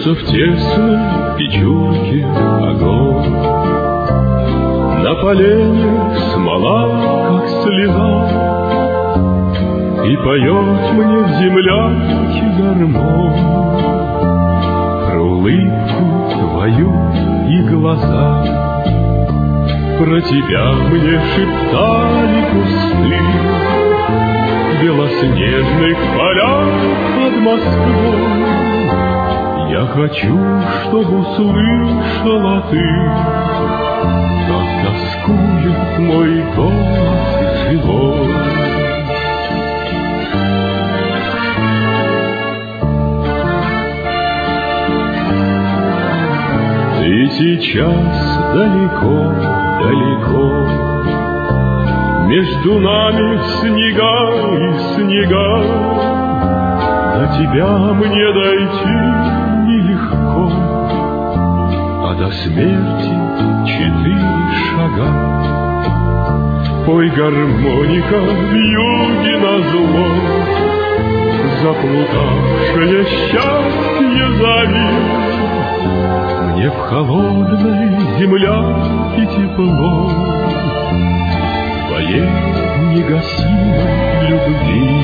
Бьется в тесной печурке огонь, на поленьях смола, как слеза, и поет мне в землянке гармонь про улыбку твою и глаза. Про тебя мне шептали кусты белоснежных полях под Москвой. Я хочу, чтобы услышала ты, как тоскует мой голос живой. Ты сейчас далеко, далеко, между нами снега и снега. До тебя мне дойти нелегко, а до смерти 4 шага. Пой, гармоника, в юге назло, заплутавшее счастье зови. Мне в холодной землянке тепло твоей негасимой любви.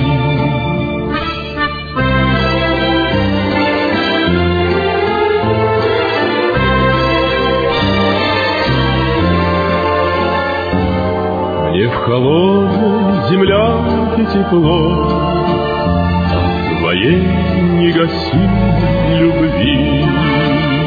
Мне в холодной землянке тепло от твоей негасимой любви.